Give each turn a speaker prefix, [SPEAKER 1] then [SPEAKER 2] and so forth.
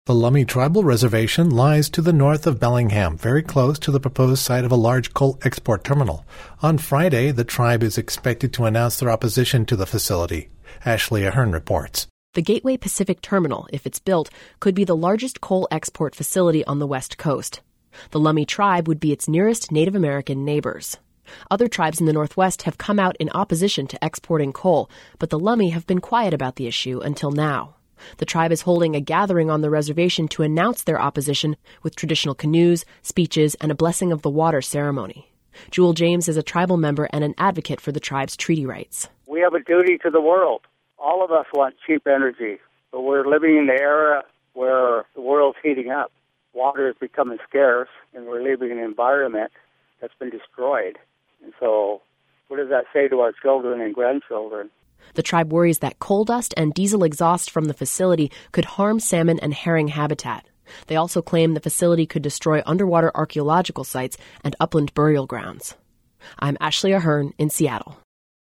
[SPEAKER 1] The Lummi Tribal Reservation lies to the north of Bellingham, very close to the proposed site of a large coal export terminal. On Friday, the tribe is expected to announce their opposition to the facility. Ashley Ahern reports.
[SPEAKER 2] The Gateway Pacific Terminal, if it's built, could be the largest coal export facility on the West Coast. The Lummi tribe would be its nearest Native American neighbors. Other tribes in the Northwest have come out in opposition to exporting coal, but the Lummi have been quiet about the issue until now. The tribe is holding a gathering on the reservation to announce their opposition with traditional canoes, speeches, and a blessing of the water ceremony. Jewel James is a tribal member and an advocate for the tribe's treaty rights.
[SPEAKER 3] We have a duty to the world. All of us want cheap energy, but we're living in the era where the world's heating up. Water is becoming scarce, and we're living in an environment that's been destroyed. And so what does that say to our children and grandchildren?
[SPEAKER 2] The tribe worries that coal dust and diesel exhaust from the facility could harm salmon and herring habitat. They also claim the facility could destroy underwater archaeological sites and upland burial grounds. I'm Ashley Ahern in Seattle.